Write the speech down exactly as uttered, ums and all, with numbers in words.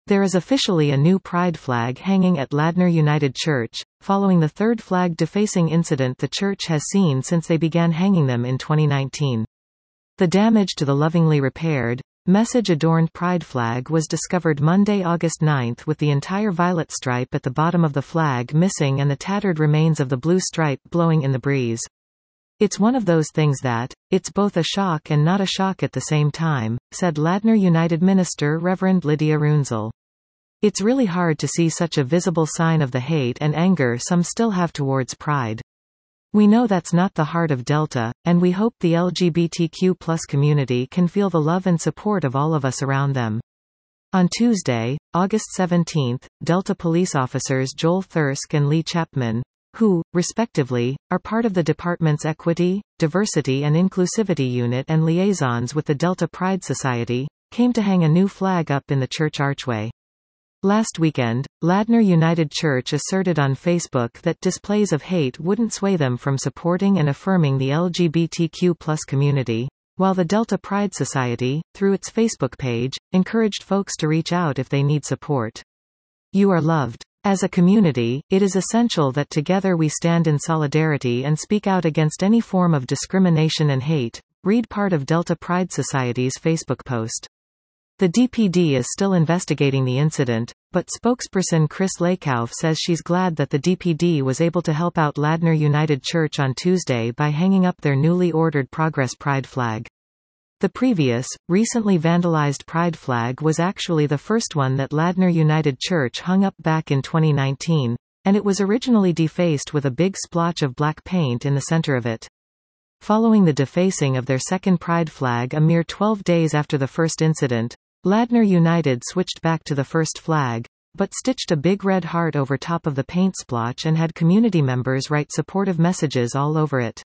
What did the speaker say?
There is officially a new Pride flag hanging at Ladner United Church, following the third flag defacing incident the church has seen since they began hanging them in twenty nineteen. The damage to the lovingly repaired, message-adorned Pride flag was discovered Monday, August ninth, with the entire violet stripe at the bottom of the flag missing and the tattered remains of the blue stripe blowing in the breeze. "It's one of those things that, it's both a shock and not a shock at the same time," said Ladner United minister Reverend Lydia Runzel. "It's really hard to see such a visible sign of the hate and anger some still have towards Pride. We know that's not the heart of Delta, and we hope the L G B T Q plus community can feel the love and support of all of us around them." On Tuesday, August seventeenth, Delta police officers Joel Thirsk and Lee Chapman, who, respectively, are part of the department's Equity, Diversity and Inclusivity Unit and liaisons with the Delta Pride Society, came to hang a new flag up in the church archway. Last weekend, Ladner United Church asserted on Facebook that displays of hate wouldn't sway them from supporting and affirming the L G B T Q plus community, while the Delta Pride Society, through its Facebook page, encouraged folks to reach out if they need support. "You are loved. As a community, it is essential that together we stand in solidarity and speak out against any form of discrimination and hate," read part of Delta Pride Society's Facebook post. The D P D is still investigating the incident, but spokesperson Chris Lakoff says she's glad that the D P D was able to help out Ladner United Church on Tuesday by hanging up their newly ordered Progress Pride flag. The previous, recently vandalized Pride flag was actually the first one that Ladner United Church hung up back in twenty nineteen, and it was originally defaced with a big splotch of black paint in the center of it. Following the defacing of their second Pride flag a mere twelve days after the first incident, Ladner United switched back to the first flag, but stitched a big red heart over top of the paint splotch and had community members write supportive messages all over it.